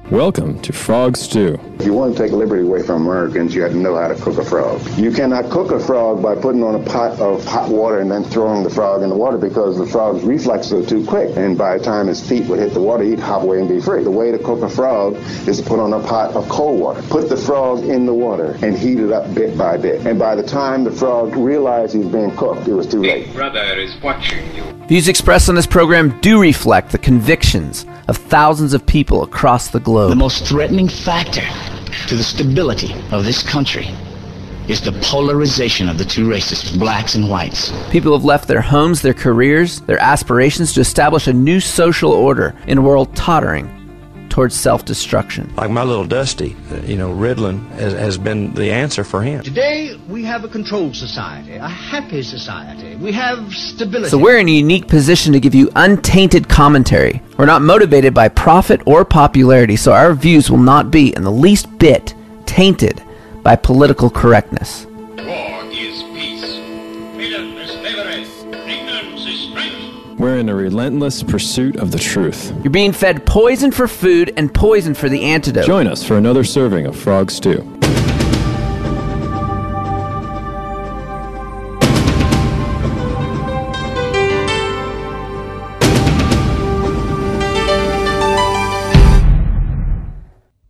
Welcome to Frog Stew. If you want to take liberty away from Americans, you have to know how to cook a frog. You cannot cook a frog by putting on a pot of hot water and then throwing the frog in the water because the frog's reflexes are too quick. And by the time his feet would hit the water, he'd hop away and be free. The way to cook a frog is to put on a pot of cold water. Put the frog in the water and heat it up bit by bit. And by the time the frog realized he was being cooked, it was too late. Big Brother is watching you. Views expressed on this program do reflect the convictions of thousands of people across the globe. The most threatening factor to the stability of this country is the polarization of the two races, blacks and whites. People have left their homes, their careers, their aspirations to establish a new social order in a world tottering towards self-destruction. Like my little Dusty, Ritalin has been the answer for him. Today, we have a controlled society, a happy society. We have stability. So we're in a unique position to give you untainted commentary. We're not motivated by profit or popularity, so our views will not be in the least bit tainted by political correctness. War is peace. Freedom is liberty. Ignorance is strength. We're in a relentless pursuit of the truth. You're being fed poison for food and poison for the antidote. Join us for another serving of Frog Stew.